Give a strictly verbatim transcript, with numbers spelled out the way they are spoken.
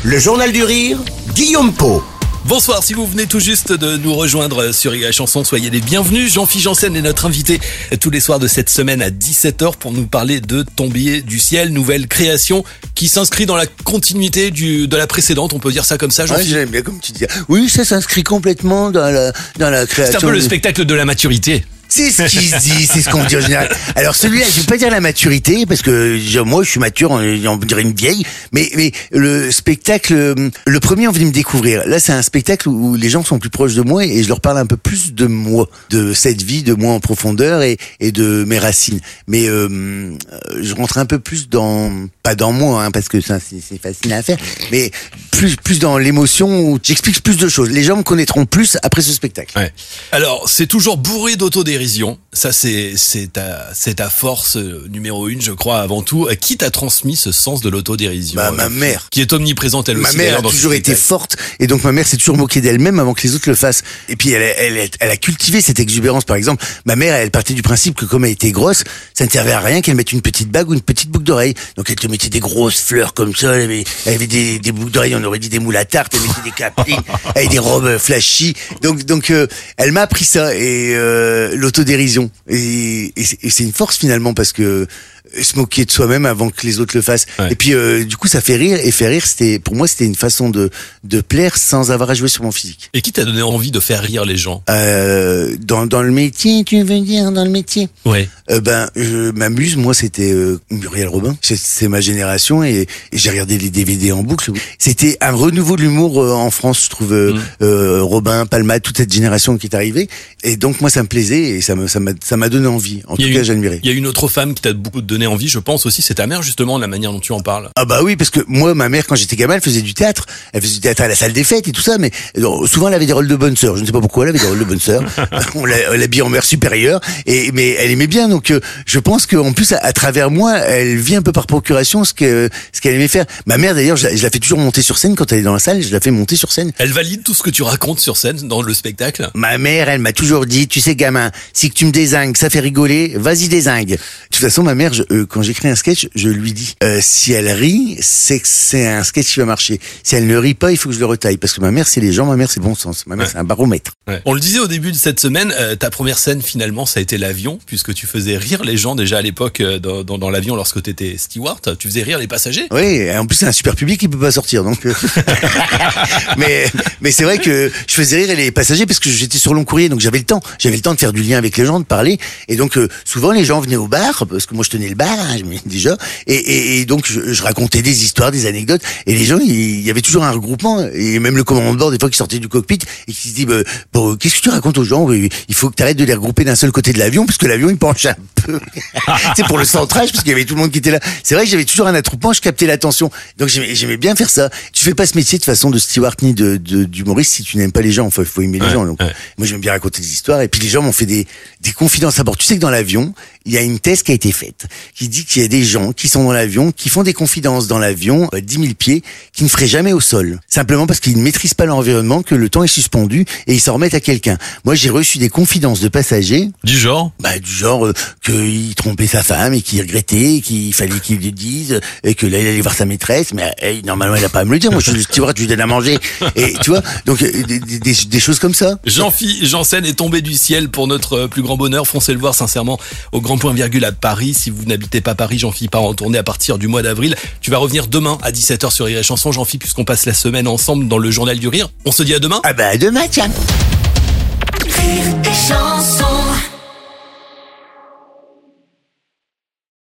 Le Journal du Rire, Guillaume Pau. Bonsoir, si vous venez tout juste de nous rejoindre sur Rire et Chanson, soyez les bienvenus. Jean-Philippe Janssen est notre invité tous les soirs de cette semaine à dix-sept heures pour nous parler de Tomber du ciel, nouvelle création qui s'inscrit dans la continuité du, de la précédente, on peut dire ça comme ça, Jean-Philippe. Ouais, j'aime bien comme tu dis. Oui, ça s'inscrit complètement dans la, dans la création. C'est un peu le spectacle de la maturité. C'est ce qui se dit, c'est ce qu'on dit en général. Alors celui-là, je vais pas dire la maturité, parce que moi je suis mature, on dirait une vieille, mais, mais le spectacle, le premier on vient me découvrir. Là c'est un spectacle où les gens sont plus proches de moi et je leur parle un peu plus de moi, de cette vie, de moi en profondeur et, et de mes racines. Mais euh, je rentre un peu plus dans, pas dans moi, hein, parce que ça c'est, c'est facile à faire, mais plus, plus dans l'émotion où j'explique plus de choses. Les gens me connaîtront plus après ce spectacle. Ouais. Alors c'est toujours bourré d'autodérision. Ça, c'est, c'est ta, c'est ta force numéro une, je crois, avant tout. Qui t'a transmis ce sens de l'autodérision? Bah, ma mère. Qui est omniprésente, elle ma aussi. Ma mère a toujours été forte, et donc ma mère s'est toujours moquée d'elle-même avant que les autres le fassent. Et puis, elle, elle, elle a cultivé cette exubérance, par exemple. Ma mère, elle partait du principe que comme elle était grosse, ça ne servait à rien qu'elle mette une petite bague ou une petite boucle d'oreille. Donc, elle te mettait des grosses fleurs comme ça, elle avait, elle avait des, des boucles d'oreilles, on aurait dit des moules à tarte, elle mettait des caprines, elle avait des robes flashy. Donc, donc, euh, elle m'a appris ça, et euh, l'autodérision. Et, et, c'est, et c'est une force finalement, parce que se moquer de soi-même avant que les autres le fassent. Ouais. Et puis euh, du coup ça fait rire, et faire rire, c'était pour moi c'était une façon de de plaire sans avoir à jouer sur mon physique. Et qui t'a donné envie de faire rire les gens? euh, dans dans le métier, tu veux dire dans le métier? Ouais. Euh, ben je m'amuse, moi c'était euh, Muriel Robin, c'est, c'est ma génération, et, et j'ai regardé les D V D en boucle. C'était un renouveau de l'humour euh, en France, je trouve. euh, mmh. euh, Robin, Palma, toute cette génération qui est arrivée, et donc moi ça me plaisait et ça me ça m'a ça m'a donné envie. En tout cas, j'admirais. Il y a une autre femme qui t'a beaucoup donné envie, je pense aussi, c'est ta mère justement, la manière dont tu en parles. Ah bah oui, parce que moi, ma mère, quand j'étais gamin, elle faisait du théâtre. Elle faisait du théâtre à la salle des fêtes et tout ça, mais alors, souvent elle avait des rôles de bonne sœur. Je ne sais pas pourquoi elle avait des rôles de bonne sœur. On l'habillait en mère supérieure, et mais elle aimait bien. Donc euh, je pense qu'en plus, à, à travers moi, elle vit un peu par procuration ce que ce qu'elle aimait faire. Ma mère d'ailleurs, je, je la fais toujours monter sur scène quand elle est dans la salle. Je la fais monter sur scène. Elle valide tout ce que tu racontes sur scène dans le spectacle. Ma mère, elle m'a toujours dit, tu sais gamin, si que tu me dézingues, ça fait rigoler, vas-y dézingue. De toute façon, ma mère, je, euh, quand j'écris un sketch, je lui dis, euh, si elle rit, c'est que c'est un sketch qui va marcher. Si elle ne rit pas, il faut que je le retaille, parce que ma mère, c'est les gens, ma mère, c'est le bon sens. Ma mère, ouais. C'est un baromètre. Ouais. On le disait au début de cette semaine, euh, ta première scène, finalement, ça a été l'avion, puisque tu faisais rire les gens déjà à l'époque euh, dans, dans, dans l'avion lorsque tu étais steward. Tu faisais rire les passagers. Oui, en plus, c'est un super public qui peut pas sortir, donc. Euh... mais mais c'est vrai que je faisais rire les passagers parce que j'étais sur long courrier, donc j'avais le temps. J'avais le temps de faire du lien avec les gens, de parler, et donc euh, souvent les gens venaient au bar, parce que moi je tenais le bar, hein, déjà. Et, et, et donc je, je racontais des histoires, des anecdotes, et les gens, il y avait toujours un regroupement, et même le commandant de bord des fois qui sortait du cockpit et qui se dit bah, bon, qu'est-ce que tu racontes aux gens? Il faut que tu arrêtes de les regrouper d'un seul côté de l'avion, parce que l'avion il penche un peu. C'est pour le centrage, parce qu'il y avait tout le monde qui était là. C'est vrai que j'avais toujours un attroupement, je captais l'attention, donc j'aimais, j'aimais bien faire ça. Tu fais pas ce métier de façon de steward ni de, de d'humoriste si tu n'aimes pas les gens. Enfin, il faut aimer les ouais, gens. Donc ouais. Moi j'aime bien raconter des histoires, et puis les gens m'ont fait des des confidences à bord. Tu sais que dans l'avion, il y a une thèse qui a été faite qui dit qu'il y a des gens qui sont dans l'avion, qui font des confidences dans l'avion à dix mille pieds, qui ne feraient jamais au sol. Simplement parce qu'ils ne maîtrisent pas l'environnement, que le temps est suspendu et ils s'en remettent à quelqu'un. Moi, j'ai reçu des confidences de passagers. Du genre? Bah, du genre, euh, qu'il trompait sa femme et qu'il regrettait, qu'il fallait qu'il le dise, et que là, il allait voir sa maîtresse, mais hey, normalement, il n'a pas à me le dire. Moi, je suis le steward, je lui donne à manger. Et tu vois, donc, euh, des, des, des choses comme ça. Jean-Philippe Janssen est tombé du ciel pour notre plus grand bonheur. Foncez le voir, sincèrement, au Grand Point Virgule à Paris. Si vous n'habitez pas Paris, Jean-Philippe part en tournée à partir du mois d'avril. Tu vas revenir demain à dix-sept heures sur Rire et Chanson, Jean-Philippe, puisqu'on passe la semaine ensemble dans le Journal du Rire. On se dit à demain. Ah bah à demain, tiens. Rire et Chanson.